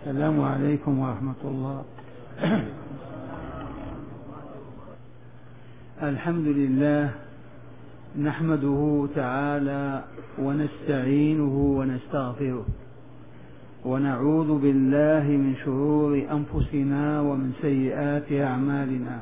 السلام عليكم ورحمة الله. الحمد لله نحمده تعالى ونستعينه ونستغفره ونعوذ بالله من شرور أنفسنا ومن سيئات أعمالنا.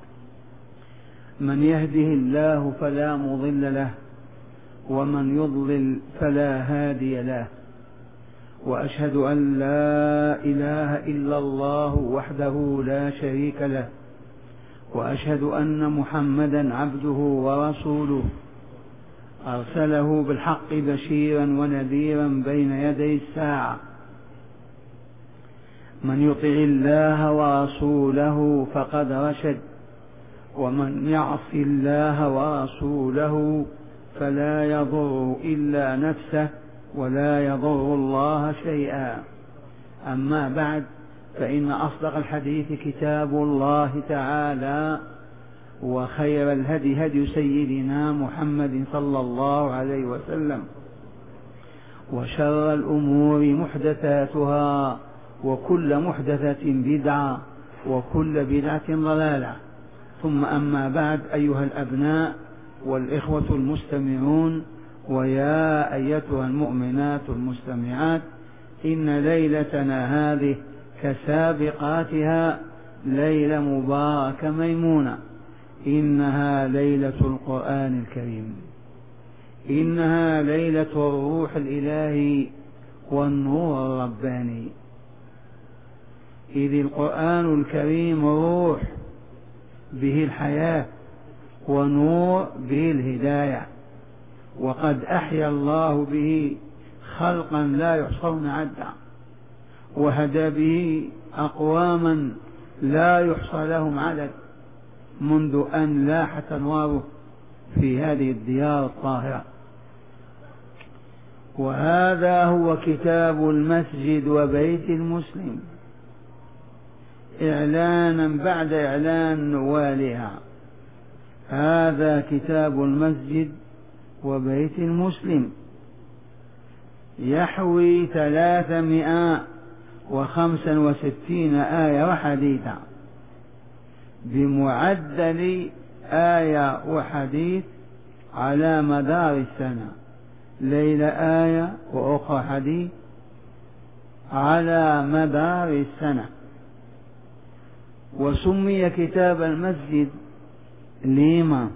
من يهده الله فلا مضل له ومن يضلل فلا هادي له، وأشهد أن لا إله إلا الله وحده لا شريك له، وأشهد أن محمدا عبده ورسوله أرسله بالحق بشيرا ونذيرا بين يدي الساعة. من يطع الله ورسوله فقد رشد، ومن يعص الله ورسوله فلا يضر إلا نفسه ولا يضر الله شيئا. أما بعد، فإن أصدق الحديث كتاب الله تعالى، وخير الهدي هدي سيدنا محمد صلى الله عليه وسلم، وشر الأمور محدثاتها، وكل محدثة بدعة، وكل بدعة ضلالة. ثم أما بعد، أيها الأبناء والإخوة المستمعون، ويا أيتها المؤمنات المستمعات، إن ليلتنا هذه كسابقاتها ليلة مباركة ميمونة. إنها ليلة القرآن الكريم، إنها ليلة الروح الإلهي والنور الرباني، إذ القرآن الكريم روح به الحياة، ونور به الهداية، وقد أحيا الله به خلقا لا يحصون عدا، وهدى به أقواما لا يحصى لهم عدد، منذ أن لاحت أنواره في هذه الديار الطاهرة. وهذا هو كتاب المسجد وبيت المسلم، إعلانا بعد إعلان نوالها. هذا كتاب المسجد وبيت المسلم، يحوي 365 آية وحديثا، بمعدل آية وحديث على مدار السنة، ليلة آية وأخرى حديث على مدار السنة. وسمي كتاب المسجد لما؟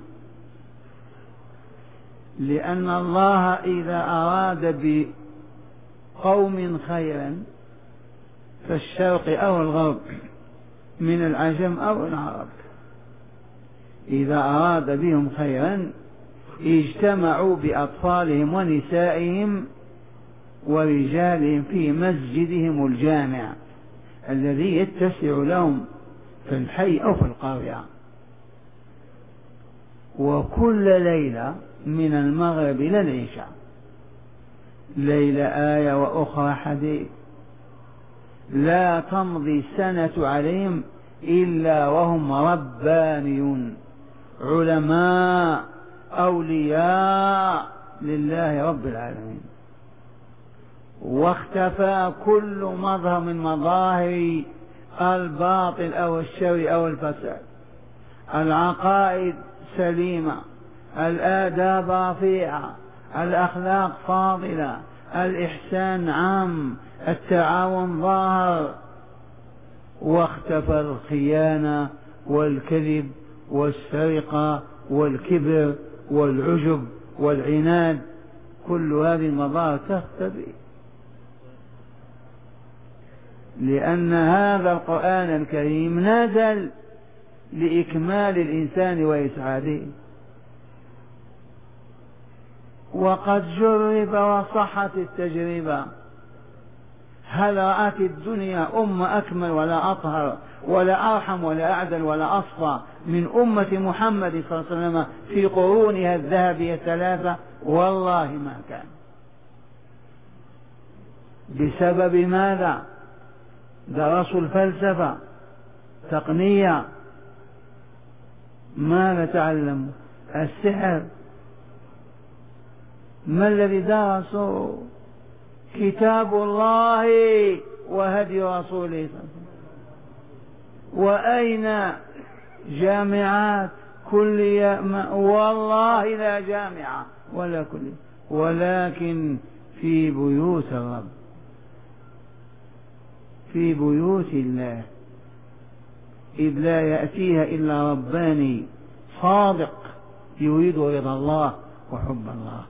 لأن الله إذا أراد بقوم خيرا، فالشرق أو الغرب، من العجم أو العرب، إذا أراد بهم خيرا اجتمعوا بأطفالهم ونسائهم ورجالهم في مسجدهم الجامع الذي يتسع لهم في الحي أو في القرية. وكل ليلة من المغرب إلى العشاء، ليلة آية وأخرى حديث، لا تمضي السنة عليهم إلا وهم ربانيون، علماء أولياء لله رب العالمين. واختفى كل مظهر من مظاهر الباطل أو الشر أو الفساد. العقائد سليمة، الآداب رفيعة، الأخلاق فاضلة، الإحسان عام، التعاون ظاهر. واختفى الخيانة والكذب والسرقة والكبر والعجب والعناد، كل هذه المظاهر تختفي، لأن هذا القرآن الكريم نزل لإكمال الإنسان وإسعاده. وقد جرب وصحت التجربة. هل رأت الدنيا أمة أكمل ولا أطهر ولا أرحم ولا أعدل ولا أصفى من أمة محمد صلى الله عليه وسلم في قرونها الذهبية الثلاثة؟ والله ما كان. بسبب ماذا؟ درسوا الفلسفة، تقنية. ماذا تعلموا؟ السحر. ما الذي درسوا؟ كتاب الله وهدي رسوله. وأين جامعات كلية؟ والله لا جامعة ولا كلية، ولكن في بيوت الرب، في بيوت الله، إذ لا يأتيها إلا رباني صادق يريد رضا الله وحب الله.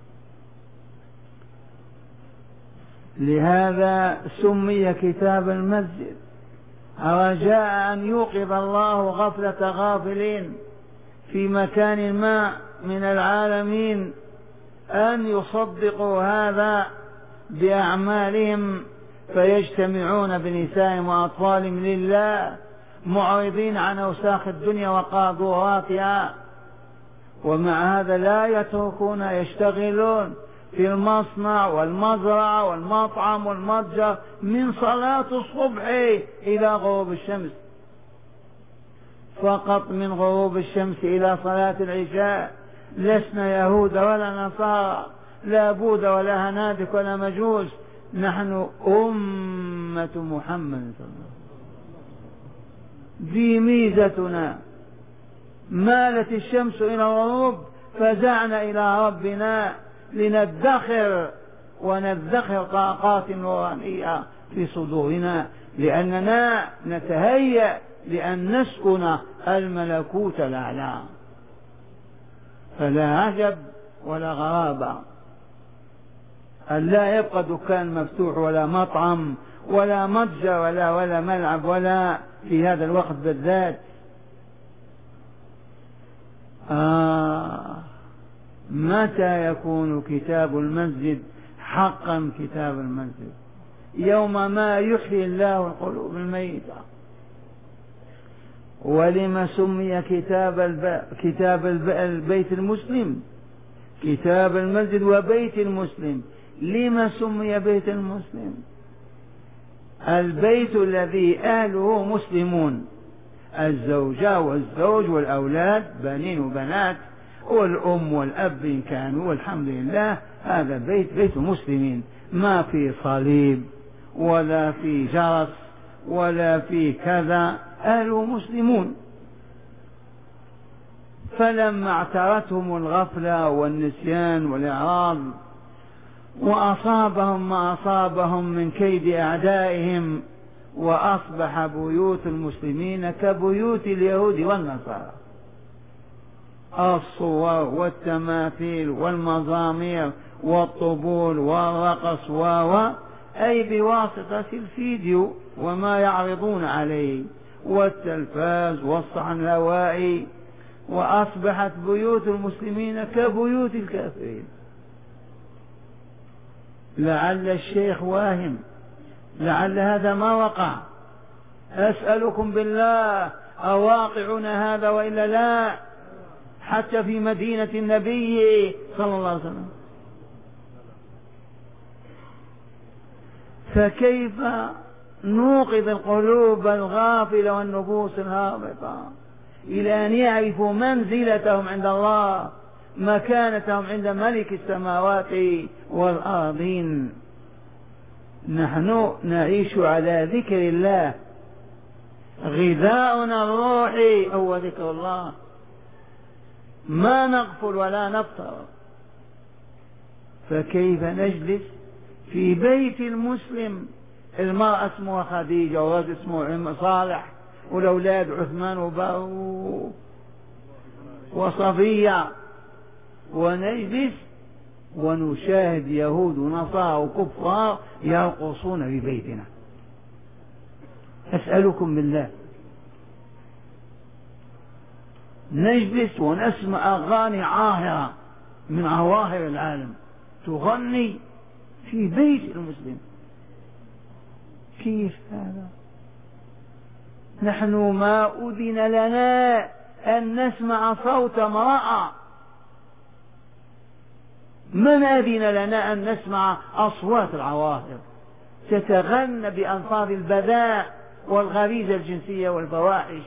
لهذا سمي كتاب المسجد، رجاء أن يوقظ الله غفلة غافلين في مكان ما من العالمين، أن يصدقوا هذا بأعمالهم، فيجتمعون بنسائهم وأطفالهم لله معرضين عن أوساخ الدنيا وقاذوراتها، ومع هذا لا يتركون، يشتغلون في المصنع والمزرعة والمطعم والمتجر من صلاة الصبح إلى غروب الشمس، فقط من غروب الشمس إلى صلاة العشاء. لسنا يهود ولا نصارى، لا بود ولا هنادك ولا مجوس، نحن أمة محمد صلى الله عليه وسلم. ذي ميزتنا، مالت الشمس إلى الغروب فزعنا إلى ربنا لندخر وندخر طاقات نورانية في صدورنا، لأننا نتهيأ لأن نسكن الملكوت الأعلى. فلا عجب ولا غرابة أن لا يبقى دكان مفتوح ولا مطعم ولا متجر ولا ملعب ولا في هذا الوقت بالذات. متى يكون كتاب المسجد حقا كتاب المسجد؟ يوم ما يحيي الله القلوب الميتة. ولما سمي كتاب البيت المسلم كتاب المسجد وبيت المسلم؟ لما سمي بيت المسلم؟ البيت الذي أهله مسلمون، الزوجة والزوج والأولاد بنين وبنات والأم والأب إن كانوا، والحمد لله هذا بيت مسلمين، ما في صليب ولا في جرس ولا في كذا، أهله مسلمون. فلما اعترتهم الغفلة والنسيان والإعراض وأصابهم ما أصابهم من كيد أعدائهم، وأصبح بيوت المسلمين كبيوت اليهود والنصارى، الصور والتماثيل والمزامير والطبول والرقص أي بواسطة الفيديو وما يعرضون عليه والتلفاز والصحن الهوائي، وأصبحت بيوت المسلمين كبيوت الكافرين. لعل الشيخ واهم، لعل هذا ما وقع. أسألكم بالله أواقعنا هذا وإلا لا؟ حتى في مدينة النبي صلى الله عليه وسلم. فكيف نوقظ القلوب الغافلة والنفوس الهابطة إلى أن يعرفوا منزلتهم عند الله، مكانتهم عند ملك السماوات والأرضين. نحن نعيش على ذكر الله، غذاؤنا الروحي هو ذكر الله، ما نغفل ولا نفطر. فكيف نجلس في بيت المسلم؟ المرأة اسمها خديجة والرجل اسمه صالح والأولاد عثمان وصفية، ونجلس ونشاهد يهود ونصارى وكفار يرقصون في بيتنا. أسألكم بالله، نجلس ونسمع أغاني عاهرة من عواهر العالم تغني في بيت المسلم. كيف هذا؟ نحن ما أذن لنا أن نسمع صوت امرأة، من أذن لنا أن نسمع أصوات العواهر تتغنى بألفاظ البذاء والغريزة الجنسية والفواحش؟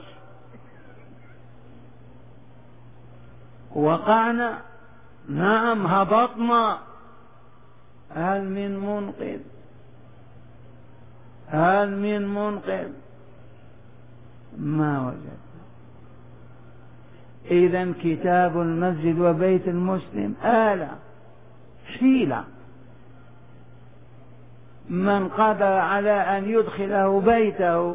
وقعنا، نعم هبطنا. هل من منقذ؟ هل من منقذ؟ ما وجدنا. إذن كتاب المسجد وبيت المسلم آلة حيلة، من قدر على أن يدخله بيته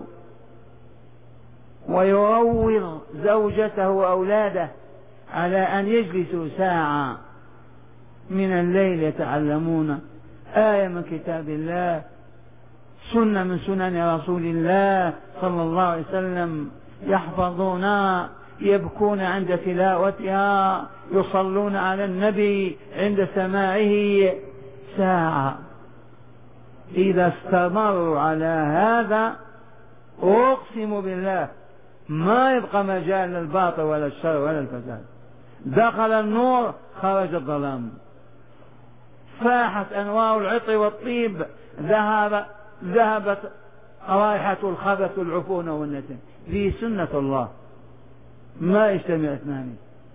ويروض زوجته وأولاده على أن يجلسوا ساعة من الليل يتعلمون آية من كتاب الله، سنة من سنن رسول الله صلى الله عليه وسلم، يحفظونها، يبكون عند تلاوتها، يصلون على النبي عند سماعه ساعة. إذا استمروا على هذا أقسم بالله ما يبقى مجال للباطل ولا الشر ولا الفساد. دخل النور خرج الظلام، فاحت أنوار العطر والطيب، ذهبت رائحة الخبث والعفون والنتن. ذي سنة الله ما يجتمع اثنان.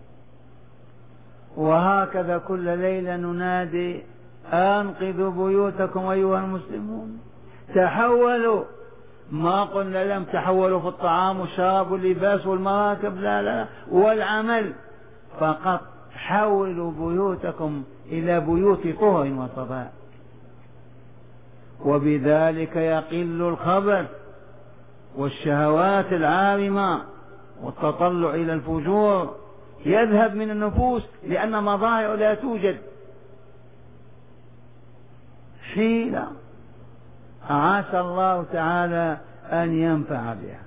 وهكذا كل ليلة ننادي أنقذوا بيوتكم أيها المسلمون، تحولوا. ما قلنا لم تحولوا في الطعام والشراب واللباس والمراكب، لا لا، والعمل فقط. حولوا بيوتكم إلى بيوت طهر وصفاء، وبذلك يقل الخبث والشهوات العارمة والتطلع إلى الفجور يذهب من النفوس، لأن مظاهر لا توجد. حيلة عسى الله تعالى أن ينفع بها.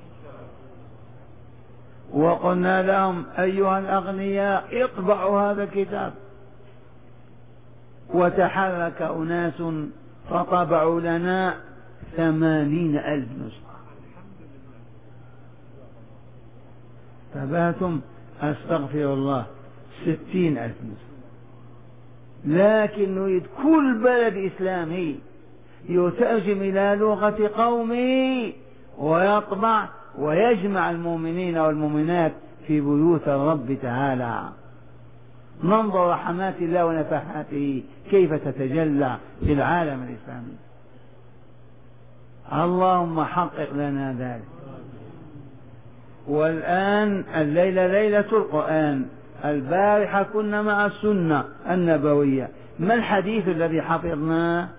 وقلنا لهم أيها الأغنياء اطبعوا هذا الكتاب، وتحرك أناس فطبعوا لنا 80,000 نسخة. تباتم أستغفر الله 60,000 نسخة. لكن نريد كل بلد إسلامي يترجم إلى لغة قومه ويطبع ويجمع المؤمنين والمؤمنات في بيوت الرب تعالى. ننظر رحمات الله ونفحاته كيف تتجلى في العالم الإسلامي. اللهم حقق لنا ذلك. والآن الليلة ليلة القرآن، البارحة كنا مع السنة النبوية. ما الحديث الذي حفظناه؟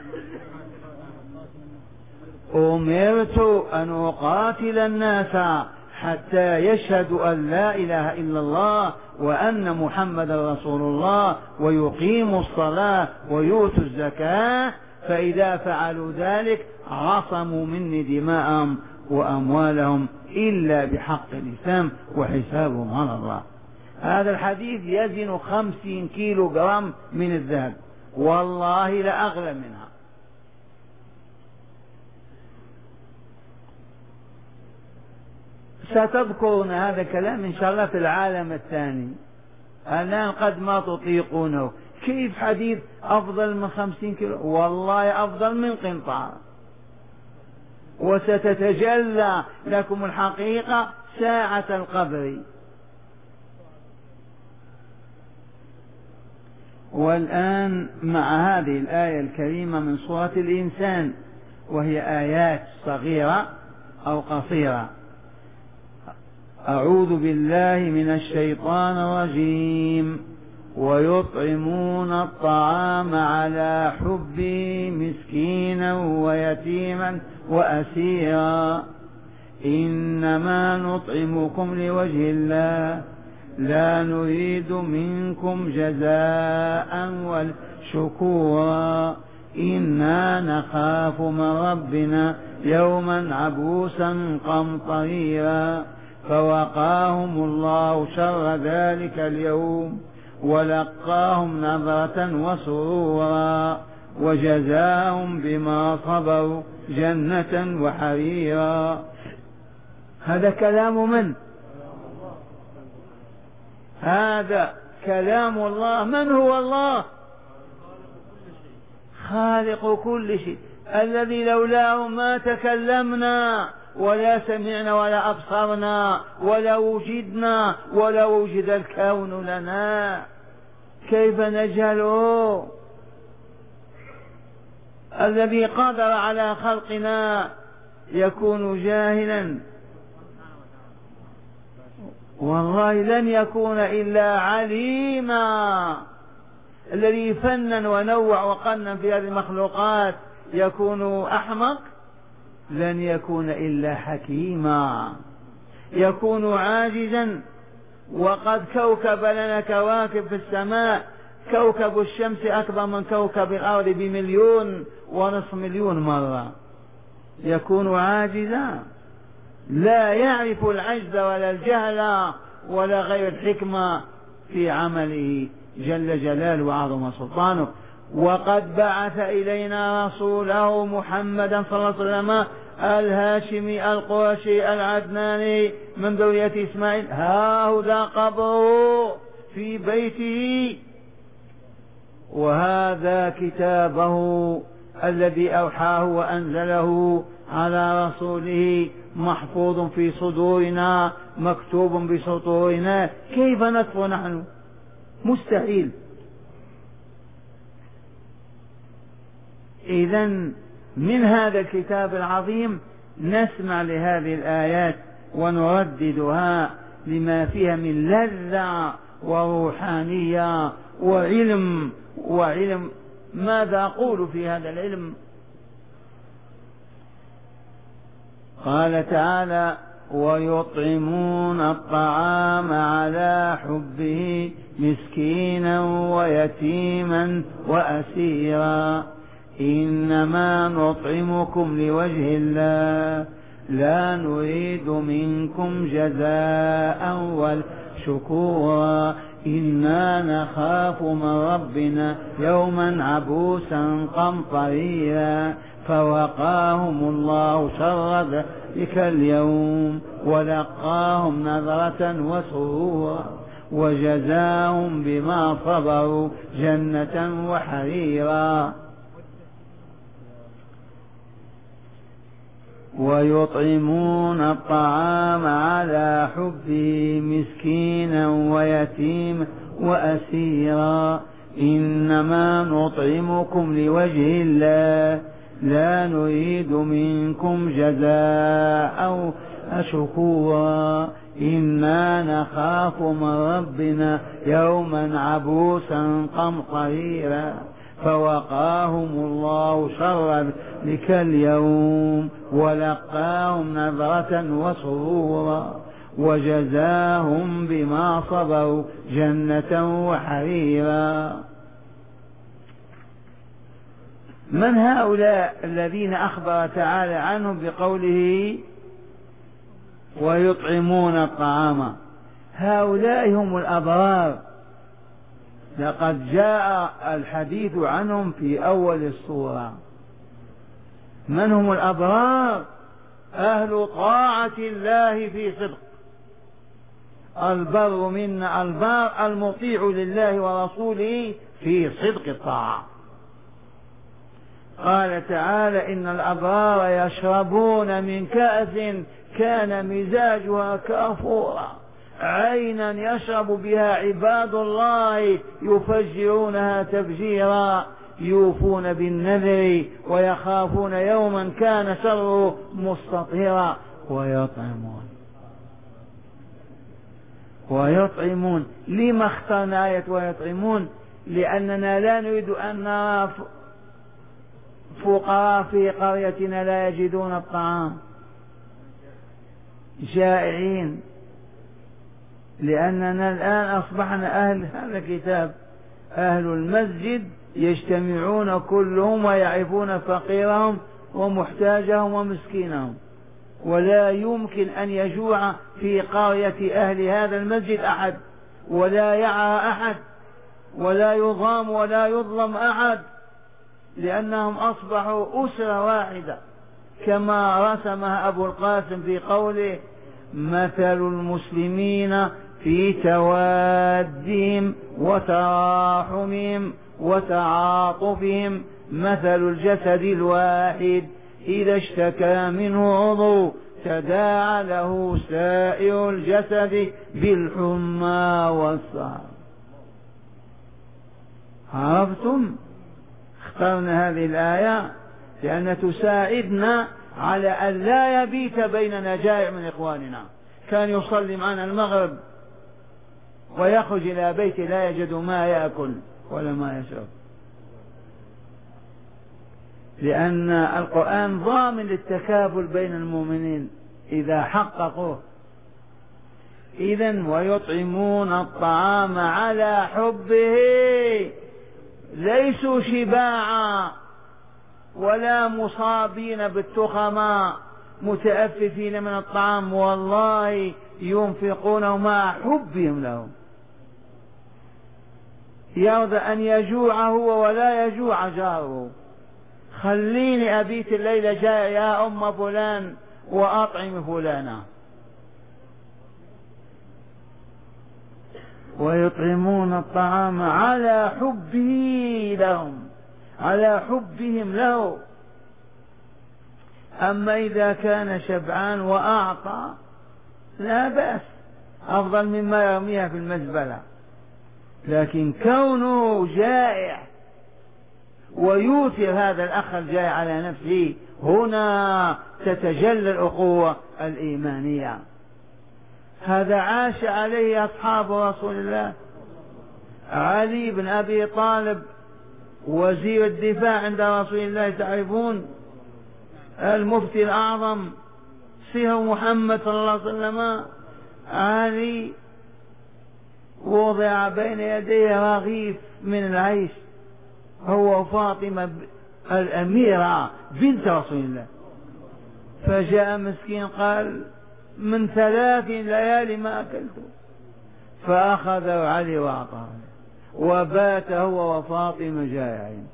أمرت أن أقاتل الناس حتى يشهدوا أن لا إله إلا الله وأن محمد رسول الله ويقيموا الصلاة ويؤتوا الزكاة، فإذا فعلوا ذلك عصموا مني دماءهم وأموالهم إلا بحق الإسلام وحسابهم على الله. هذا الحديث يزن 50 كيلو جرام من الذهب، والله لأغلى منها. ستذكرون هذا الكلام إن شاء الله في العالم الثاني. الآن قد ما تطيقونه. كيف حديث أفضل من 50 كيلو؟ والله أفضل من قنطار. وستتجلى لكم الحقيقة ساعة القبر. والآن مع هذه الآية الكريمة من سورة الإنسان، وهي آيات صغيرة أو قصيرة. أعوذ بالله من الشيطان الرجيم. ويطعمون الطعام على حبه مسكينا ويتيما وأسيرا إنما نطعمكم لوجه الله لا نريد منكم جزاء ولا شكورا إنا نخاف من ربنا يوما عبوسا قمطريرا فوقاهم الله شر ذلك اليوم ولقاهم نظرة وسرورا وجزاهم بما صبروا جنة وحريرا. هذا كلام من؟ هذا كلام الله. من هو الله؟ خالق كل شيء، الذي لولاه ما تكلمنا ولا سمعنا ولا أبصرنا ولا وجدنا ولا وجد الكون لنا. كيف نجهله؟ الذي قدر على خلقنا يكون جاهلا؟ والله لن يكون إلا عليما. الذي فنن ونوع وقنن في هذه المخلوقات يكون أحمق؟ لن يكون إلا حكيما. يكون عاجزا؟ وقد كوكب لنا كواكب في السماء، كوكب الشمس أكبر من كوكب الأرض ب1.5 مليون مرة. يكون عاجزا؟ لا يعرف العجز ولا الجهل ولا غير الحكمة في عمله جل جلاله وعظم سلطانه. وقد بعث إلينا رسوله محمدا صلى الله عليه وسلم الهاشمي القرشي العدناني من ذرية إسماعيل. هذا قبره في بيته، وهذا كتابه الذي أوحاه وأنزله على رسوله محفوظ في صدورنا مكتوب بسطورنا. كيف نكفر نحن؟ مستحيل. إذن من هذا الكتاب العظيم نسمع لهذه الآيات ونرددها لما فيها من لذة وروحانية وعلم. ماذا أقول في هذا العلم؟ قال تعالى: ويطعمون الطعام على حبه مسكينا ويتيما وأسيرا إنما نطعمكم لوجه الله لا نريد منكم جزاء ولا شكورا إنا نخاف من ربنا يوما عبوسا قمطريرا فوقاهم الله شر ذلك اليوم ولقاهم نظرة وسرورا وجزاهم بما صبروا جنة وحريرا. ويطعمون الطعام على حبه مسكينا ويتيما وأسيرا إنما نطعمكم لوجه الله لا نريد منكم جزاء شكورا إنا نخاف من ربنا يوما عبوسا قمطريرا فوقاهم الله شر ذلك اليوم ولقاهم نظرة وسرورا وجزاهم بما صبروا جنة وحريرا. من هؤلاء الذين أخبر تعالى عنهم بقوله ويطعمون الطعام؟ هؤلاء هم الأبرار، لقد جاء الحديث عنهم في أول السورة. من هم الأبرار؟ أهل طاعة الله في صدق. البر منا البار المطيع لله ورسوله في صدق الطاعة. قال تعالى إن الأبرار يشربون من كأس كان مزاجها كافورا عينا يشرب بها عباد الله يفجرونها تفجيرا يوفون بالنذر ويخافون يوما كان شره مستطيرا ويطعمون. لما اخترنا آية ويطعمون؟ لأننا لا نريد أن نرى فقراء في قريتنا لا يجدون الطعام جائعين، لأننا الآن أصبحنا أهل هذا الكتاب، أهل المسجد يجتمعون كلهم ويعرفون فقيرهم ومحتاجهم ومسكينهم، ولا يمكن أن يجوع في قرية أهل هذا المسجد أحد، ولا يعرى أحد، ولا يضام ولا يظلم أحد، لأنهم أصبحوا أسرة واحدة كما رسمها أبو القاسم في قوله مثل المسلمين في توادهم وتراحمهم وتعاطفهم مثل الجسد الواحد إذا اشتكى منه عضو تداعى له سائر الجسد بالحمى والسهر. عرفتم؟ اخترنا هذه الآية لأن تساعدنا على أن لا يبيت بيننا جائع من إخواننا. كان يصلي معنا المغرب ويخرج إلى بيته لا يجد ما يأكل ولا ما يشرب، لأن القرآن ضامن للتكافل بين المؤمنين إذا حققوه. إذن ويطعمون الطعام على حبه، ليسوا شباعا ولا مصابين بالتخماء متأففين من الطعام، والله ينفقونه مع حبهم له. يرضى أن يجوع هو ولا يجوع جاره. خليني أبيت الليلة جاء يا أم فلان وأطعم فلانا. ويطعمون الطعام على حبه لهم، على حبهم له. أما إذا كان شبعان وأعطى لا بأس، أفضل مما يرميها في المزبلة. لكن كونه جائع ويؤثر هذا الأخ الجائع على نفسه، هنا تتجلى الأخوة الإيمانية. هذا عاش عليه أصحاب رسول الله. علي بن أبي طالب وزير الدفاع عند رسول الله، تعرفون المفتي الأعظم سير محمد صلى الله عليه وسلم. علي وضع بين يديه رغيف من العيش، هو فاطمة الأميرة بنت رسول الله. فجاء مسكين قال من 3 ليالي ما أكلت، فأخذه علي وأعطاه، وبات هو وفاطمة جائعين.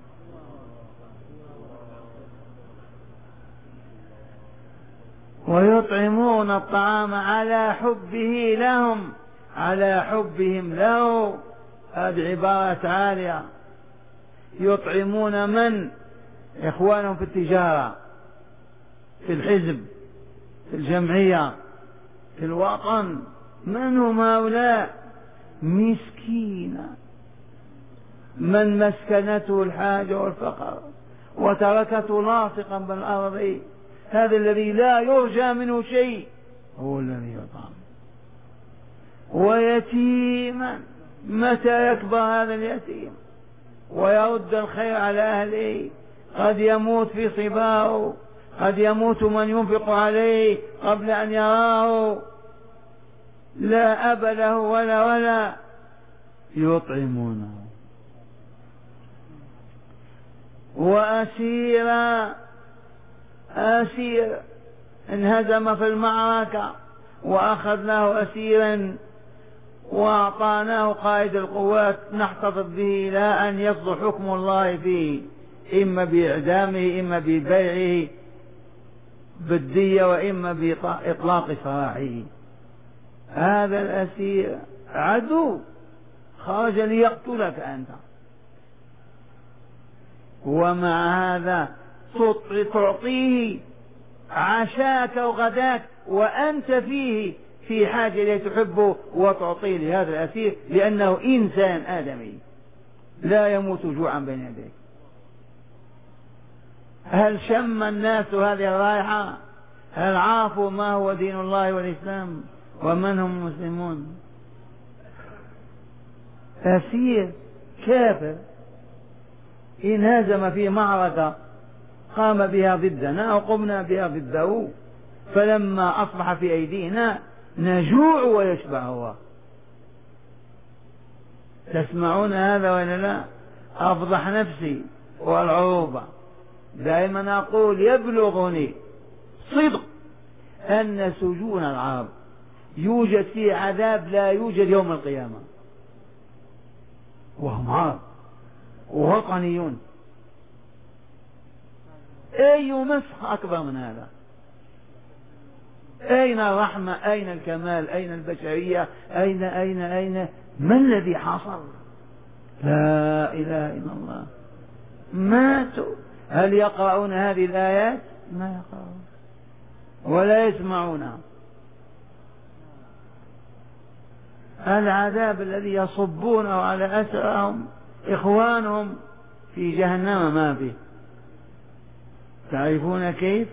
ويطعمون الطعام على حبه لهم، على حبهم له. هذه عبارة عالية. يطعمون من؟ إخوانهم في التجارة، في الحزب، في الجمعية، في الوطن. من هم هؤلاء؟ مسكين من مسكنته الحاجة والفقر وتركته لاصقا بالأرض. هذا الذي لا يرجى منه شيء هو الذي يطعم. ويتيما، متى يكبر هذا اليتيم ويرد الخير على أهله؟ قد يموت في صباه، قد يموت من ينفق عليه قبل أن يراه، لا أب له ولا يطعمونه. أسير انهزم في المعركة وأخذناه أسيرا وأعطاناه قائد القوات نحتفظ به إلى أن يصدر حكم الله فيه، إما بإعدامه إما ببيعه بالدية وإما بإطلاق سراحه. هذا الأسير عدو خرج ليقتلك أنت، ومع هذا تعطيه عشاك وغداك وأنت فيه في حاجة إليه تحبه، وتعطيه لهذا الأسير لأنه إنسان آدمي لا يموت جوعا بين يديك. هل شم الناس هذه الرائحة؟ هل عرفوا ما هو دين الله والإسلام ومن هم المسلمون؟ أسير كافر انهزم في معركة قام بها ضدنا وقمنا بها ضده، فلما أصبح في أيدينا نجوع ويشبع هو. تسمعون هذا ولا لا؟ أفضح نفسي والعروبة. دائما أقول يبلغني صدق أن سجون العرب يوجد فيه عذاب لا يوجد يوم القيامة، وهم عرب ووطنيون. أي مسخ أكبر من هذا؟ أين الرحمة؟ أين الكمال؟ أين البشرية؟ أين ما الذي حصل؟ لا إله إلا الله. ماتوا. هل يقرؤون هذه الآيات؟ ما يقرؤون ولا يسمعونها. العذاب الذي يصبونه على أسرهم إخوانهم في جهنم ما فيه. تعرفون كيف؟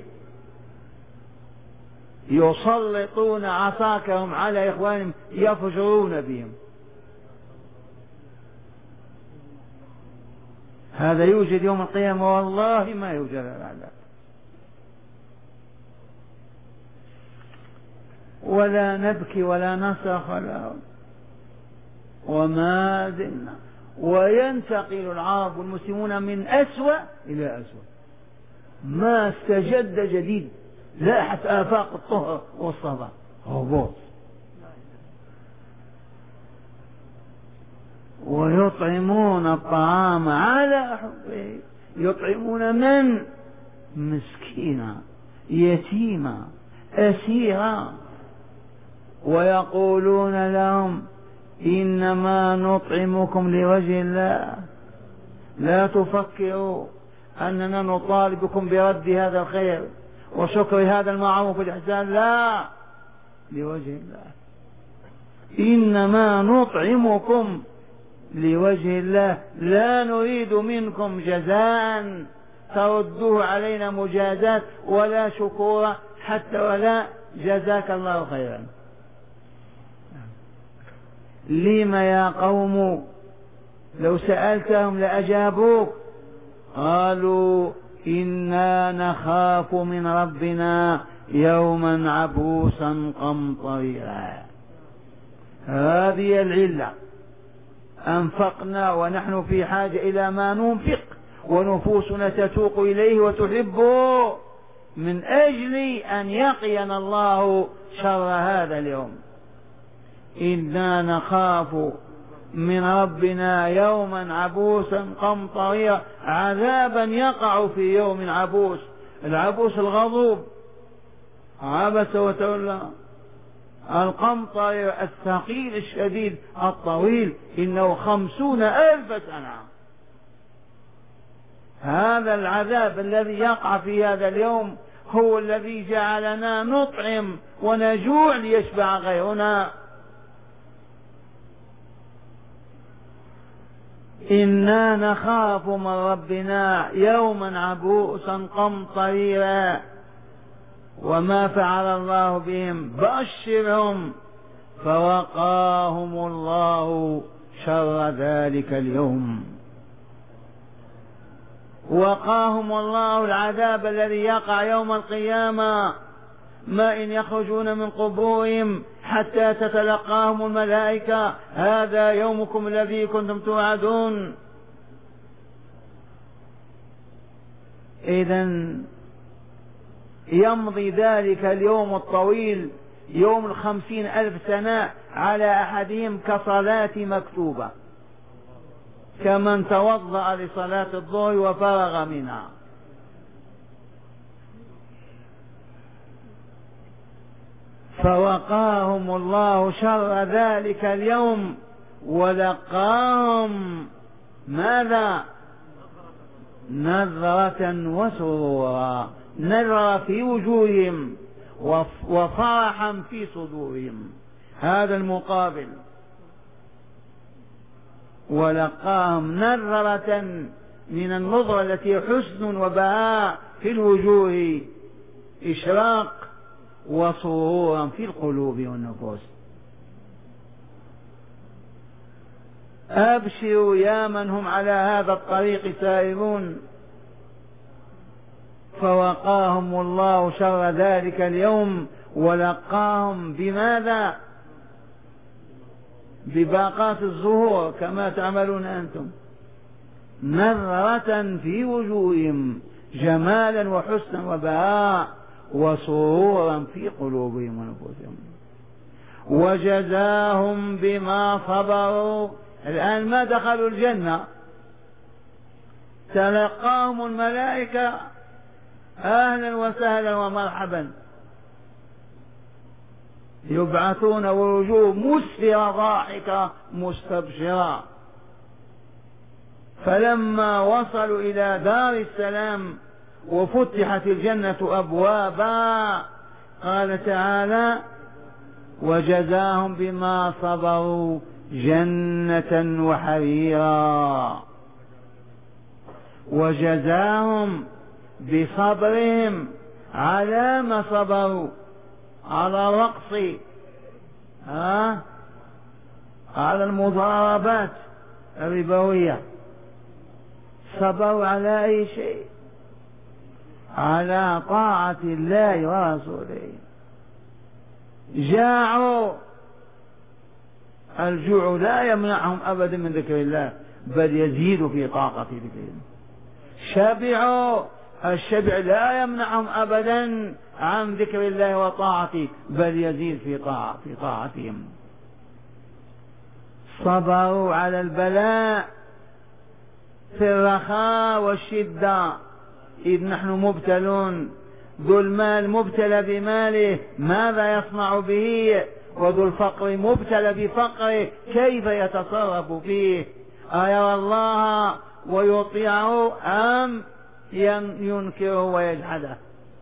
يسلطون عساكرهم على إخوانهم يفجرون بهم. هذا يوجد يوم القيامة؟ والله ما يوجد العذاب. ولا نبكي ولا نصرخ وما زلنا. وينتقل العرب والمسلمون من أسوأ إلى أسوأ، ما استجد جديد، لاحت آفاق الطهر والصبا، هبوط. ويطعمون الطعام على حبه، يطعمون من؟ مسكينا يتيما أسيرا، ويقولون لهم إنما نطعمكم لوجه الله، لا تفكروا أننا نطالبكم برد هذا الخير وشكر هذا المعروف والإحسان، لا، لوجه الله. إنما نطعمكم لوجه الله لا نريد منكم جزاء تردوه علينا مجازات ولا شكورا حتى ولا جزاك الله خيرا. لما يا قوم لو سألتهم لأجابوك، قالوا إنا نخاف من ربنا يوما عبوسا قمطريرا. هذه العلة، أنفقنا ونحن في حاجة إلى ما ننفق ونفوسنا تتوق إليه وتحب، من أجل أن يقينا الله شر هذا اليوم. إنا نخاف من ربنا يوما عبوسا قمطريرا، عذابا يقع في يوم عبوس. العبوس الغضوب، عبس وتولى. القمطرير الثقيل الشديد الطويل، إنه 50,000 سنة. هذا العذاب الذي يقع في هذا اليوم هو الذي جعلنا نطعم ونجوع ليشبع غيرنا. إنا نخاف من ربنا يوما عبوسا قمطريرا وما فعل الله بهم بشرهم فوقاهم الله شر ذلك اليوم. وقاهم الله العذاب الذي يقع يوم القيامة، ما إن يخرجون من قبورهم حتى تتلقاهم الملائكة هذا يومكم الذي كنتم توعدون. إذن يمضي ذلك اليوم الطويل، يوم 50,000 سنة، على أحدهم كصلاة مكتوبة، كمن توضأ لصلاة الظهر وفرغ منها. فوقاهم الله شر ذلك اليوم ولقاهم ماذا؟ نظرة وسرورا، نظرة في وجوههم وفرحا في صدورهم، هذا المقابل. ولقاهم نظرة من النظرة التي حسن وبهاء في الوجوه، إشراق، وسرورا في القلوب والنفوس. أبشروا يا من هم على هذا الطريق سائرون. فوقاهم الله شر ذلك اليوم ولقاهم بماذا؟ بباقات الزهور كما تعملون أنتم، نظرة في وجوههم، جمالا وحسنا وبهاء وسرورا في قلوبهم ونفوسهم. وجزاهم بما صبروا. الآن ما دخلوا الجنة، تلقاهم الملائكة أهلا وسهلا ومرحبا، يبعثون ووجوه مسفرة ضاحكة مستبشرة. فلما وصلوا إلى دار السلام وفتحت الجنة أبوابا، قال تعالى: وجزاهم بما صبروا جنة وحريرا. وجزاهم بصبرهم على ما صبروا على الرقص، على المضاربات الربوية، صبروا على أي شيء؟ على طاعة الله ورسوله. جاعوا، الجوع لا يمنعهم أبدا من ذكر الله، بل يزيد في طاقة ذكرهم. شبعوا، الشبع لا يمنعهم أبدا عن ذكر الله وطاعته، بل يزيد في طاعتهم. صبروا على البلاء في الرخاء والشدة، إذ نحن مبتلون. ذو المال مبتلى بماله، ماذا يصنع به؟ وذو الفقر مبتلى بفقره، كيف يتصرف فيه؟ أيرى الله ويطيعه أم ينكره ويجحده؟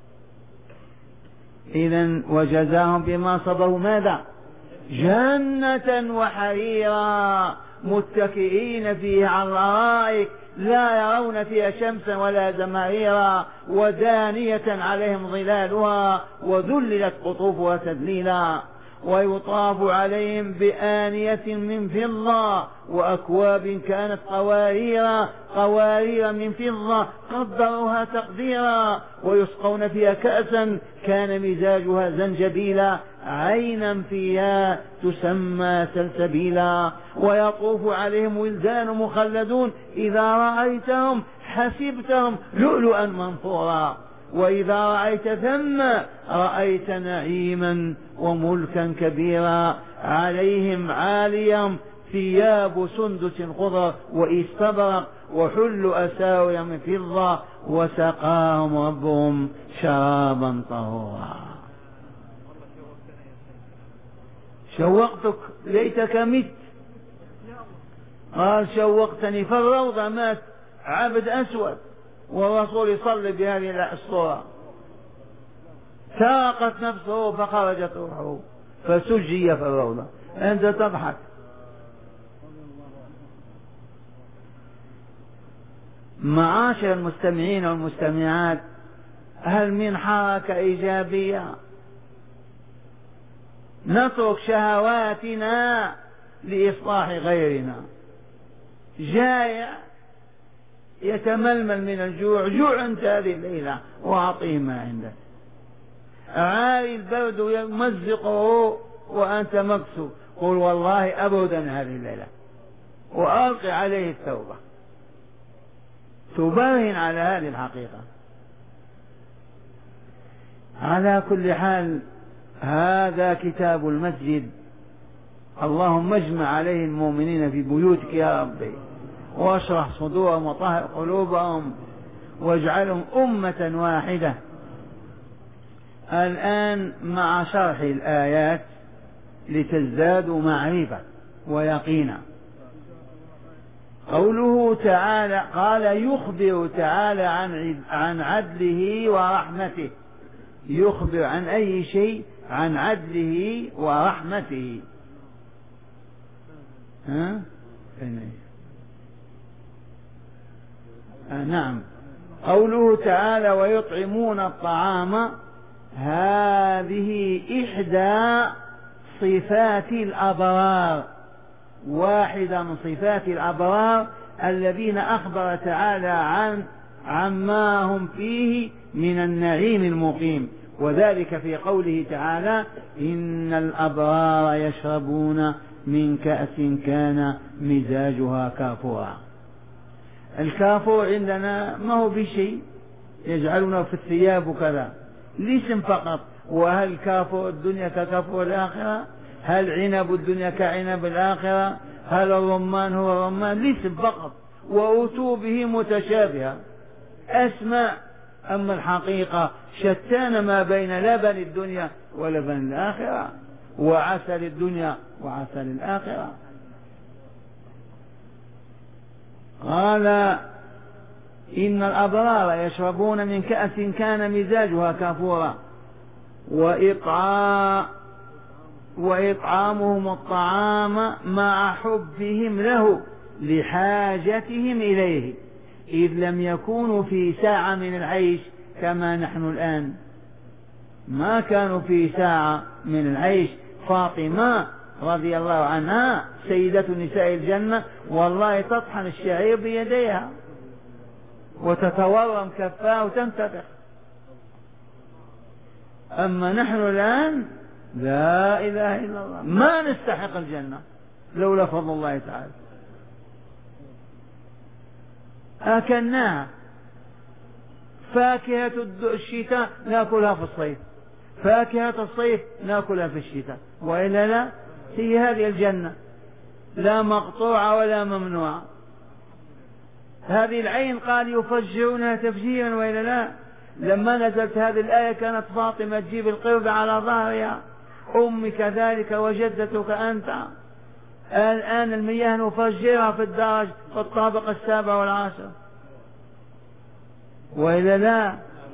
إذن وجزاهم بما صبروا ماذا؟ جنة وحريرا متكئين فيها على الأرائك لا يرون فيها شمسا ولا زمهريرا ودانية عليهم ظلالها وذللت قطوفها تذليلا. ويطاف عليهم بآنية من فضة وأكواب كانت قوارير من فضة قدروها تقديرا. ويسقون فيها كأسا كان مزاجها زنجبيلا عينا فيها تسمى سلسبيلا. ويطوف عليهم ولدان مخلدون إذا رأيتهم حسبتهم لؤلؤا منثورا وإذا رأيت ثم رأيت نعيما وملكا كبيرا. عليهم عاليهم ثياب سندس خضر واستبرق وحلوا أساور من فضة وسقاهم ربهم شرابا طهورا. شوقتك ليتك مت. قال شوقتني في الروضة مات عبد أسود والرسول يصلي بهذه الصورة، ساقت نفسه فخرجت روحه فسجي في الروضة. أنت تضحك. معاشر المستمعين والمستمعات، هل من حركة إيجابية؟ نترك شهواتنا لإصلاح غيرنا. جائع يتململ من الجوع، جوع أنت هذه الليلة وأعطيه ما عندك. عاري البرد يمزقه وأنت مكسو، قل والله أبدا هذه الليلة وألقي عليه التوبة، تبرهن على هذه الحقيقة. على كل حال هذا كتاب المسجد، اللهم اجمع عليه المؤمنين في بيوتك يا ربي واشرح صدورهم وطهر قلوبهم واجعلهم أمة واحدة. الآن مع شرح الآيات لتزدادوا معرفة ويقينا. قوله تعالى، قال يخبر تعالى عن عدله ورحمته. يخبر عن أي شيء؟ عن عدله ورحمته. نعم. قوله تعالى ويطعمون الطعام، هذه إحدى صفات الأبرار، واحدة من صفات الأبرار الذين أخبر تعالى عما هم فيه من النعيم المقيم، وذلك في قوله تعالى إن الأبرار يشربون من كأس كان مزاجها كافورا. الكافور عندنا ما هو بشيء يجعلونه في الثياب وكذا، ليسم فقط. وهل كافور الدنيا ككافور الآخرة؟ هل عنب الدنيا كعنب الآخرة؟ هل الرمان هو الرمان؟ ليسم فقط، وأتوا به متشابهة أسماء، أما الحقيقة شتان ما بين لبن الدنيا ولبن الآخرة، وعسل الدنيا وعسل الآخرة. قال إن الأبرار يشربون من كأس كان مزاجها كافورا وإطعامهم الطعام مع حبهم له لحاجتهم إليه. إذ لم يكونوا في ساعة من العيش كما نحن الآن. ما كانوا في ساعة من العيش. فاطمة رضي الله عنها سيدة نساء الجنة والله تطحن الشعير بيديها وتتورم كفاه وتنتفخ. أما نحن الآن لا إله إلا الله ما نستحق الجنة لولا فضل الله تعالى. أكلناها. فاكهة الشتاء نأكلها في الصيف، فاكهة الصيف نأكلها في الشتاء، وإلا لا؟ هي هذه الجنة لا مقطوعة ولا ممنوعة. هذه العين قال يفجرونها تفجيرا، وإلا لا؟ لما نزلت هذه الآية كانت فاطمة تجيب القرد على ظهرها، أمي كذلك وجدتك أنت. الآن المياه نفجرها في الدرج في الطابق 7 و10، وإلا لا؟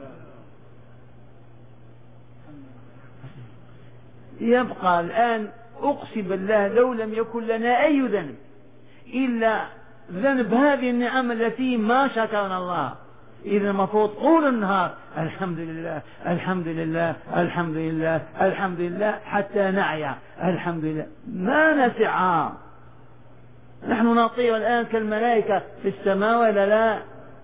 يبقى الآن أقسم بالله لو لم يكن لنا أي ذنب إلا ذنب هذه النعم التي ما شكرنا الله، إذا المفروض طول النهار الحمد لله الحمد لله الحمد لله الحمد لله حتى نعيا الحمد لله ما نسعها. نحن نطير الآن كالملائكة في السماء ولا لا؟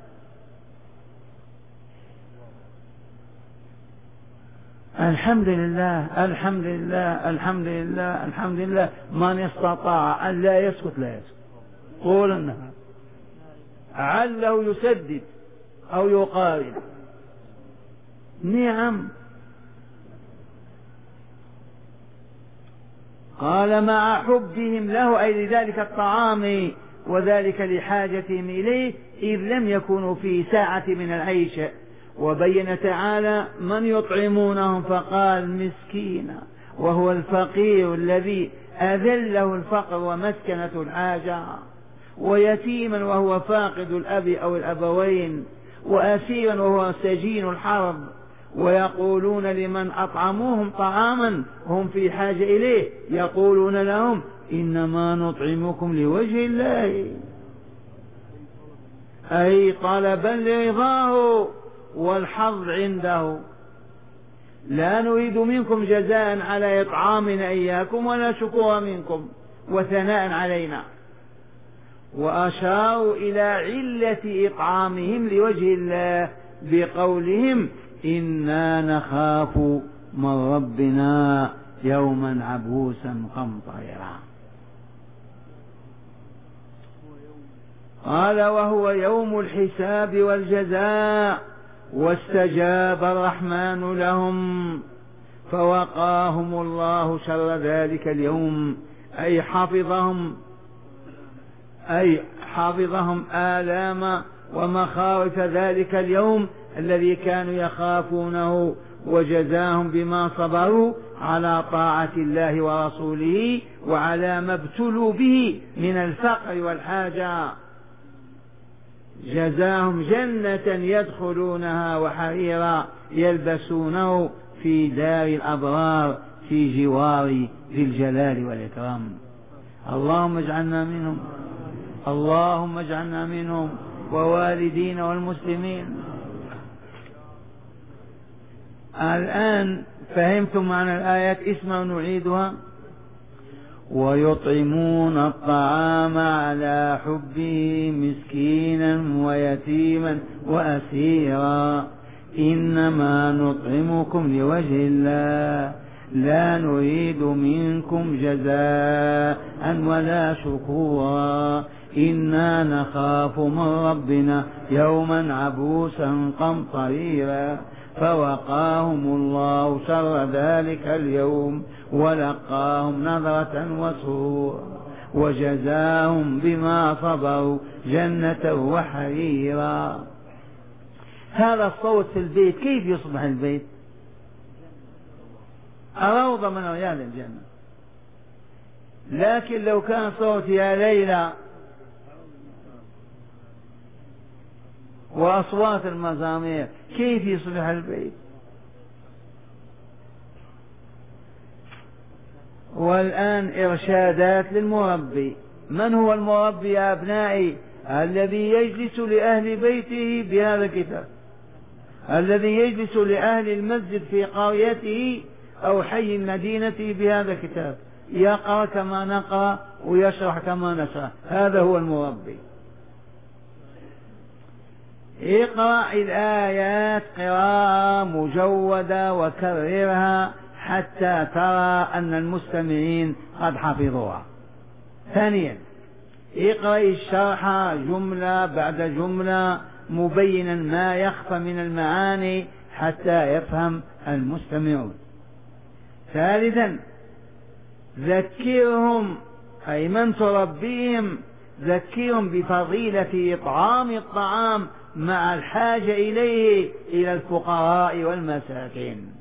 الحمد لله الحمد لله الحمد لله الحمد لله. من استطاع أن لا يسكت لا يسكت طول النهار، عله يسدد أو يقارب. نعم. قال مع حبهم له أي لذلك الطعام وذلك لحاجتهم إليه إذ لم يكونوا في ساعة من العيش. وبين تعالى من يطعمونهم فقال مسكينا وهو الفقير الذي أذله الفقر ومسكنة الحاجة، ويتيما وهو فاقد الأب أو الأبوين، وأسيرا وهو سجين الحرب. ويقولون لمن أطعموهم طعاما هم في حاجة إليه يقولون لهم إنما نطعمكم لوجه الله، أي طلبا لرضاه والحظ عنده، لا نريد منكم جزاء على إطعامنا إياكم ولا شكورا منكم وثناء علينا. وأشاروا إلى علة إطعامهم لوجه الله بقولهم إنا نخاف من ربنا يوما عبوسا قمطريرا. قال وهو يوم الحساب والجزاء. واستجاب الرحمن لهم فوقاهم الله شر ذلك اليوم، أي حفظهم آلام ومخاوف ذلك اليوم الذي كانوا يخافونه، وجزاهم بما صبروا على طاعة الله ورسوله وعلى ما ابتلوا به من الفقر والحاجة. جزاهم جنة يدخلونها وحريرا يلبسونه في دار الأبرار في جوار ذي الجلال والإكرام. اللهم اجعلنا منهم، اللهم اجعلنا منهم ووالدين والمسلمين. الآن فهمتم معنى الآيات، اسمعوا نعيدها. ويطعمون الطعام على حبه مسكينا ويتيما وأسيرا إنما نطعمكم لوجه الله لا نريد منكم جزاء ولا شكورا إنا نخاف من ربنا يوما عبوسا قمطريرا. فوقاهم الله شر ذلك اليوم ولقاهم نظرة وسرورا وجزاهم بما صبروا جنة وحريرا. هذا الصوت في البيت كيف يصبح البيت؟ روضة من رياض الجنة. لكن لو كان صوت يا ليلى وأصوات المزامير كيف يصبح البيت؟ والآن إرشادات للمربي. من هو المربي يا أبنائي؟ الذي يجلس لأهل بيته بهذا الكتاب، الذي يجلس لأهل المسجد في قريته أو حي مدينته بهذا الكتاب، يقرأ كما نقرأ ويشرح كما نشرح، هذا هو المربي. اقرأ الآيات قراءة مجودة وكررها حتى ترى أن المستمعين قد حفظوها. ثانيا اقرأ الشرح جملة بعد جملة مبينا ما يخفى من المعاني حتى يفهم المستمعون. ثالثا ذكرهم أي من تربيهم، ذكرهم بفضيلة إطعام الطعام مع الحاجة إليه إلى الفقراء والمساكين،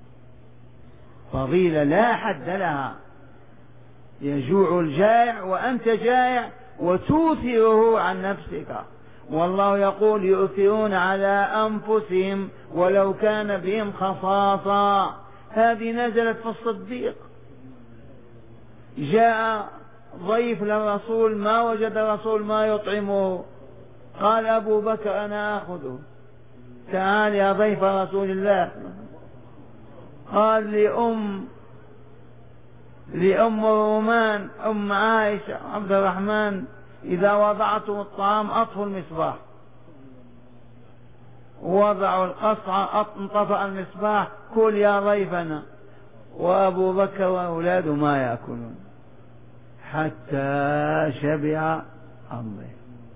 فضيلة لا حد لها. يجوع الجائع وأنت جائع وتؤثره عن نفسك، والله يقول يؤثرون على أنفسهم ولو كان بهم خصاصة. هذه نزلت في الصديق، جاء ضيف للرسول ما وجد الرسول ما يطعمه، قال أبو بكر أنا أخذه، تعال يا ضيف رسول الله. قال لأم رومان أم عائشة عبد الرحمن إذا وضعتم الطعام أطفوا المصباح، وضعوا القصعة انطفأ المصباح، كل يا ضيفنا. وأبو بكر وأولاده ما يأكلون حتى شبع الضيف،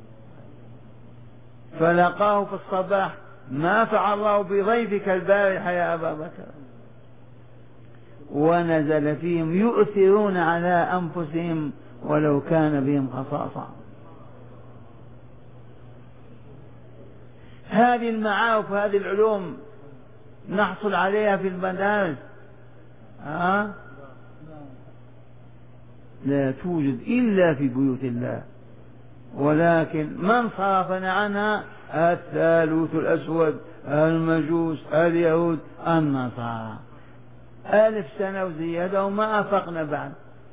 فلقاه في الصباح ما فعل الله بضيفك البارحة يا أبا بكر، ونزل فيهم يؤثرون على أنفسهم ولو كان بهم خصاصة. هذه المعارف وهذه العلوم نحصل عليها في المدارس، لا توجد إلا في بيوت الله، ولكن من صرفنا عنها الثالوث الأسود، المجوس، اليهود، النصارى، 1000 سنة وزيادة وما أفقنا بعد.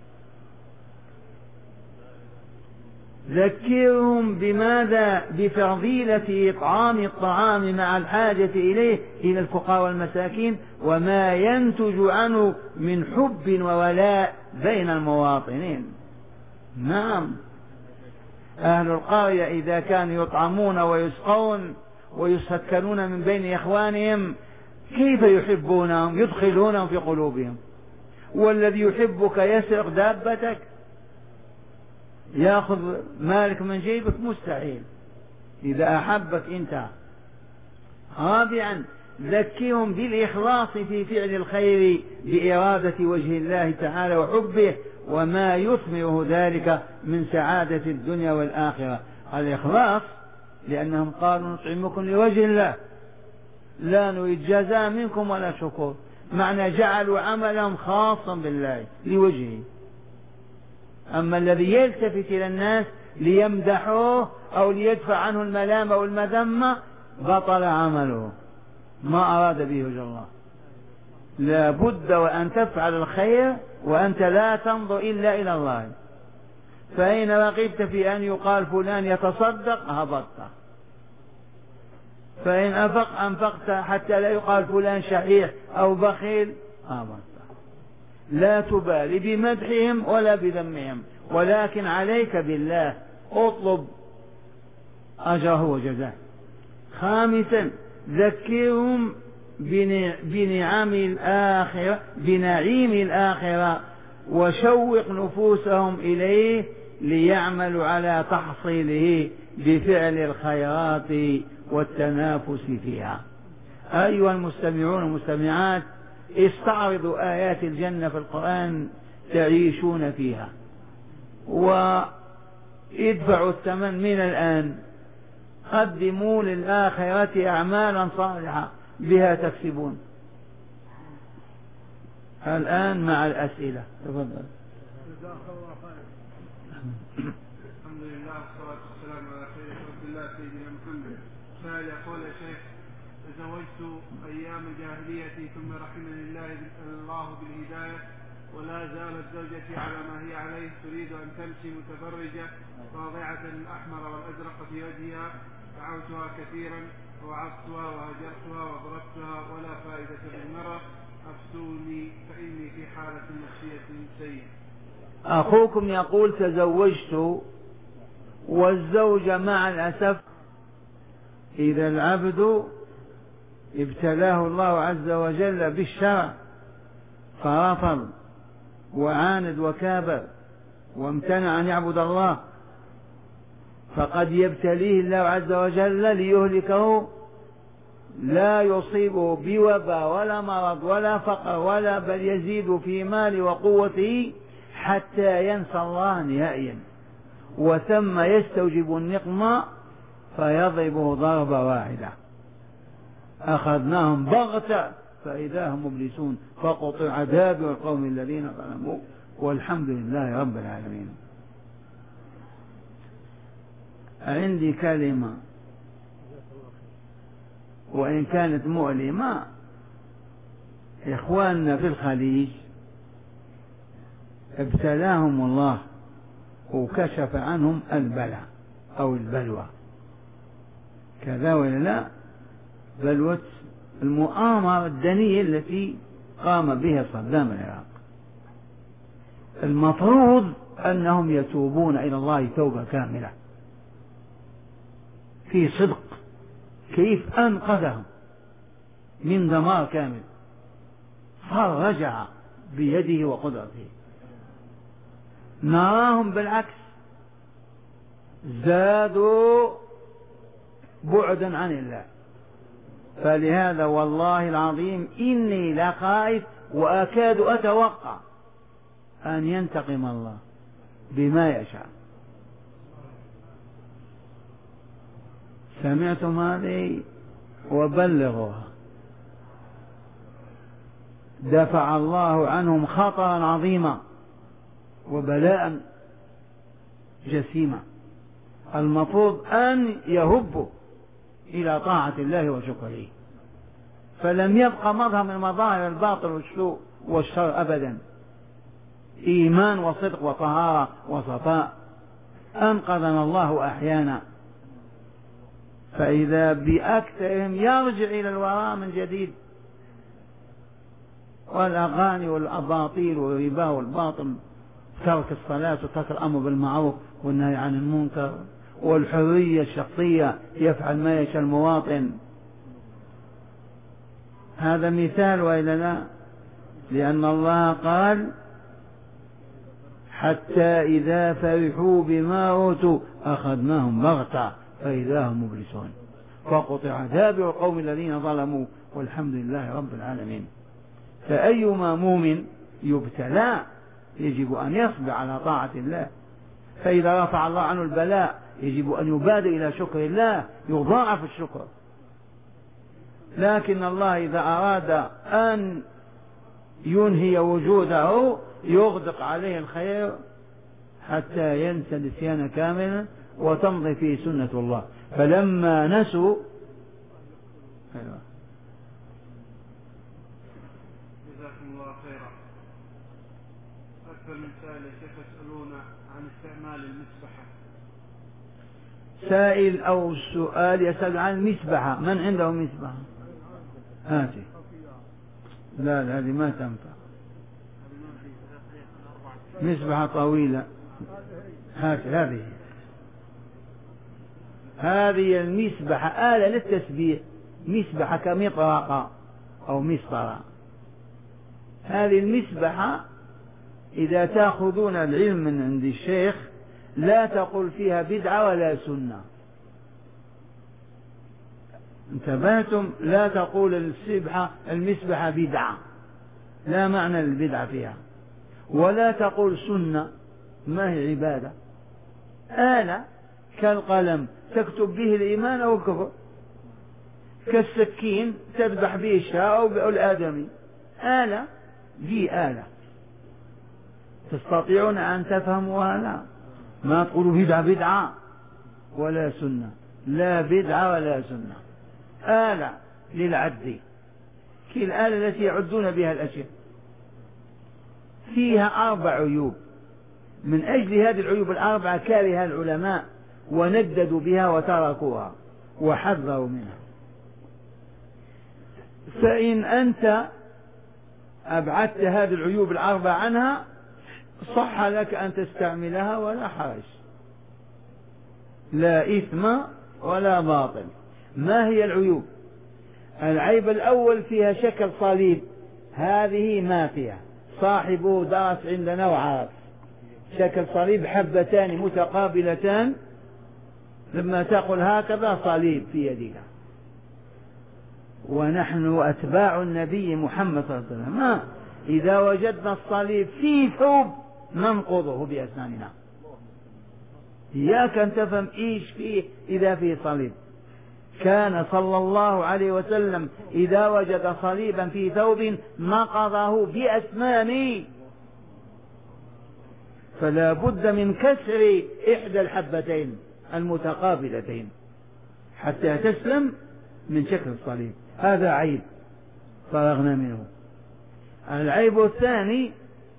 ذكرهم بماذا؟ بفضيلة إطعام الطعام مع الحاجة إليه إلى الفقراء والمساكين، وما ينتج عنه من حب وولاء بين المواطنين. نعم، أهل القرية إذا كانوا يطعمون ويسقون ويسكنون من بين إخوانهم كيف يحبونهم؟ يدخلونهم في قلوبهم. والذي يحبك يسرق دابتك، يأخذ مالك من جيبك، مستحيل إذا أحبك أنت. رابعا ذكرهم بالإخلاص في فعل الخير بإرادة وجه الله تعالى وحبه، وما يثمره ذلك من سعادة الدنيا والآخرة. الإخلاص لأنهم قالوا نطعمكم لوجه الله لا نريد جزاء منكم ولا شكور، معنى جعلوا عملهم خاصا بالله لوجهه. أما الذي يلتفت إلى الناس ليمدحوه أو ليدفع عنه الملام أو المذمة بطل عمله، ما أراد به وجه الله. لا بد وأن تفعل الخير وأنت لا تنظر إلا إلى الله. فإن رغبت في أن يقال فلان يتصدق هبطت، فإن أنفقت حتى لا يقال فلان شحيح أو بخيل هبطت. لا تبالي بمدحهم ولا بذمهم، ولكن عليك بالله، اطلب أجره وجزاه. خامسا ذكرهم بنعيم الآخرة وشوق نفوسهم إليه ليعملوا على تحصيله بفعل الخيرات والتنافس فيها. أيها المستمعون والمستمعات، استعرضوا آيات الجنة في القرآن تعيشون فيها، وادفعوا الثمن من الآن. قدموا للآخرة أعمالا صالحة بها تكسبون. الآن مع الأسئلة، تفضل. الحمد لله والصلاة والسلام على خير خلق الله سيدنا محمد. سائل يقول يا شيخ: تزوجت أيام جاهليتي ثم رحمني الله بالهداية ولا زالت زوجتي على ما هي عليه تريد أن تمشي متبرجة واضعة الأحمر والأزرق في وجهها. دعوتها كثيرا ووعظتها وهجرتها وضربتها ولا فائدة بالمرة. أفتوني فإني في حالة نفسية سيئة. أخوكم يقول تزوجت والزوجة مع الأسف إذا العبد ابتلاه الله عز وجل بالشرع فرفض وعاند وكابر وامتنع أن يعبد الله فقد يبتليه الله عز وجل ليهلكه، لا يصيبه بوباء ولا مرض ولا فقر ولا بل يزيد في مال وقوته حتى ينسى الله نهائيا، وثم يستوجب النقمة فيضربه ضربة واحدة. أخذناهم بغتة فإذا هم مبلسون فقطع دابر القوم الذين ظلموا والحمد لله رب العالمين. عندي كلمة وإن كانت مؤلمة، إخواننا في الخليج ابتلاهم الله وكشف عنهم البلاء أو البلوى، كذا ولا لا؟ بلوى المؤامرة الدنيئة التي قام بها صدام العراق. المفروض أنهم يتوبون إلى الله توبة كاملة في صدق، كيف أنقذهم من دمار كامل فرجع بيده وقدرته. نراهم بالعكس زادوا بعدا عن الله. فلهذا والله العظيم إني لخائف وأكاد أتوقع أن ينتقم الله بما يشاء. سمعتم هذه وبلغوها. دفع الله عنهم خطرا عظيما وبلاء جسيما، المفروض أن يهبوا إلى طاعة الله وشكره، فلم يبقى مظهر من مظاهر الباطل والسوء والشر أبدا، إيمان وصدق وطهارة وصفاء. أنقذنا الله أحيانا، فإذا بأكثرهم يرجع إلى الوراء من جديد، والأغاني والأباطيل والربا والباطل، ترك الصلاة وترك الأمر بالمعروف والنهي عن المنكر، والحرية الشخصية يفعل ما يشاء المواطن. هذا مثال وإلا لا؟ لأن الله قال حتى إذا فرحوا بما أوتوا أخذناهم بغتة فإذا هم مبلسون فقطع دابر القوم الذين ظلموا والحمد لله رب العالمين. فأيما مؤمن يبتلى يجب أن يصبر على طاعة الله، فإذا رفع الله عنه البلاء يجب أن يبادر إلى شكر الله يضاعف الشكر. لكن الله إذا أراد أن ينهي وجوده يغدق عليه الخير حتى ينسى نسيانا كاملا وتمضي فيه سنة الله. فلما نسوا جزاكم الله خيرا. أكثر من سائل كيف يسألون عن استعمال المسبحة؟ سائل أو سؤال يسأل عن المسبحة. من عنده مسبحة؟ هاتي. لا هذه ما تنفع، مسبحة طويلة. هاتي هذه المسبحة آلة للتسبيح، مسبحة كمطرقة أو مسطرة. هذه المسبحة إذا تأخذون العلم من عند الشيخ لا تقول فيها بدعة ولا سنة. انتبهتم؟ لا تقول المسبحة بدعة، لا معنى للبدعة فيها، ولا تقول سنة، ما هي عبادة. آلة كالقلم تكتب به الإيمان أو الكفر، كالسكين تذبح به الشاة أو الآدمي. آلة دي آلة. تستطيعون أن تفهموا هذا؟ ما تقولوا بدعة ولا سنة، لا بدعة ولا سنة، آلة للعد، كالآلة التي يعدون بها الأشياء. فيها 4 عيوب. من أجل هذه العيوب ال4 كره العلماء ونددوا بها وتركوها وحذروا منها. فإن أنت أبعدت هذه العيوب ال4 عنها صح لك أن تستعملها ولا حرج، لا إثم ولا باطل. ما هي العيوب؟ العيب الأول فيها شكل صليب، هذه ما فيها، صاحبه درس عندنا وعرف. شكل صليب، حبتان متقابلتان، لما تقول هكذا صليب في يدك. ونحن أتباع النبي محمد صلى الله عليه وسلم إذا وجدنا الصليب في ثوب ننقضه بأسناننا. إياك أن تفهم إيش فيه إذا فيه صليب. كان صلى الله عليه وسلم إذا وجد صليبا في ثوب نقضه بأسنانه. فلا بد من كسر إحدى الحبتين المتقابلتين حتى تسلم من شكل الصليب. هذا عيب فرغنا منه. العيب الثاني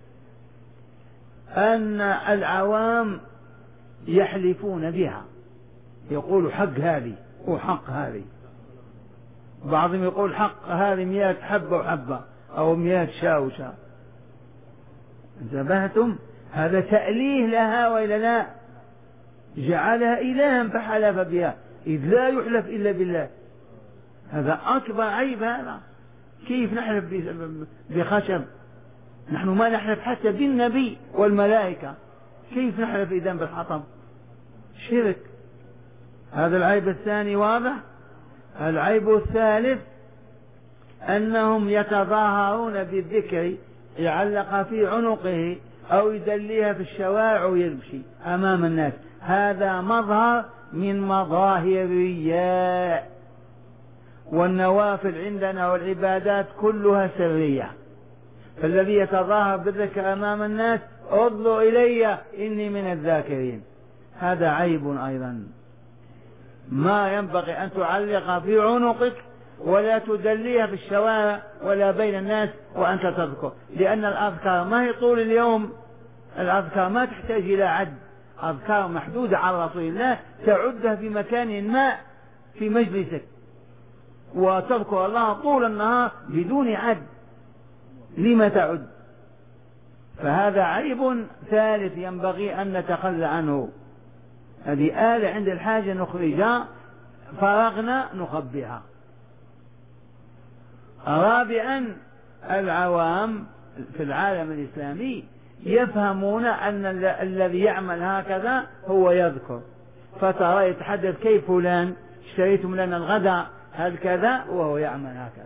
أن العوام يحلفون بها، يقول حق هذه وحق هذه. بعضهم يقول حق هذه 100 حبة وحبة أو 100 شاة وشاة. انتبهتم؟ هذا تأليه لها وإلا لا؟ جعلها إلها فحلف بها، إذ لا يحلف إلا بالله. هذا أكبر عيب. هذا كيف نحلف بخشب؟ نحن ما نحلف حتى بالنبي والملائكة، كيف نحلف إذن بالحطب؟ شرك. هذا العيب الثاني واضح. العيب الثالث أنهم يتظاهرون بالذكر، يعلق في عنقه أو يدليها في الشوارع ويمشي أمام الناس. هذا مظهر من مظاهر الرياء. والنوافل عندنا والعبادات كلها سرية، فالذي يتظاهر بالذكر أمام الناس انظروا إلي إني من الذاكرين، هذا عيب أيضا. ما ينبغي أن تعلق في عنقك ولا تدليها في الشوارع ولا بين الناس وأنت تذكر، لأن الأذكار ما هي طول اليوم. الأذكار ما تحتاج إلى عد، أذكار محدودة على رسول الله تعدها في مكان ما في مجلسك وتذكر الله طول النهار بدون عد. لما تعد؟ فهذا عيب ثالث ينبغي أن نتخلى عنه. هذه آلة عند الحاجة نخرجها، فرغنا نخبئها. رابعا العوام في العالم الإسلامي يفهمون أن الذي يعمل هكذا هو يذكر، فترى يتحدث كيف فلان اشتريتم لنا الغداء هل كذا وهو يعمل هكذا،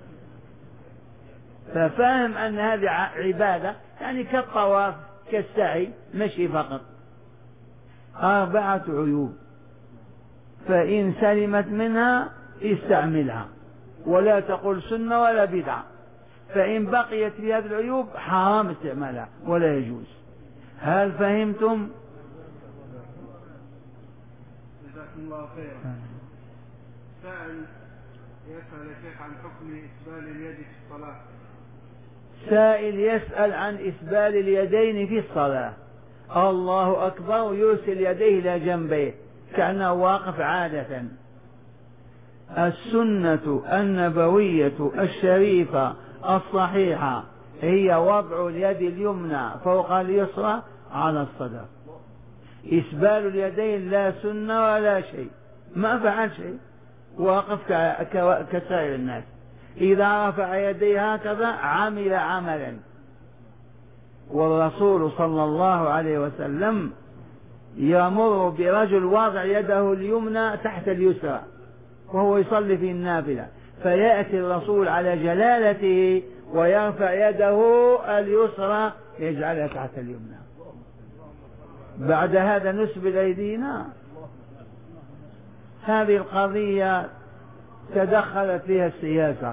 ففاهم أن هذه عبادة، يعني كالطواف كالسعي مشي فقط. 4 عيوب، فإن سلمت منها استعملها ولا تقل سنة ولا بدعة، فإن بقيت في هذه العيوب حرام استعمالها ولا يجوز. هل فهمتم؟ جزاكم الله خيرا. سائل يسأل يا شيخ عن حكم إسبال اليد في الصلاة. سائل يسأل عن إسبال اليدين في الصلاة. الله أكبر، يرسل يديه إلى جنبيه كأنه واقف عادة. السنة النبوية الشريفة الصحيحة هي وضع اليد اليمنى فوق اليسرى على الصدر. إسبال اليدين لا سنة ولا شيء، ما فعل شيء، واقف كسائر الناس. إذا رفع يديه هكذا عمل عملا. والرسول صلى الله عليه وسلم يمر برجل واضع يده اليمنى تحت اليسرى وهو يصلي في النافلة، فيأتي الرسول على جلالته ويرفع يده اليسرى يجعلها تحت اليمنى. بعد هذا نسبل أيدينا. هذه القضية تدخلت فيها السياسة.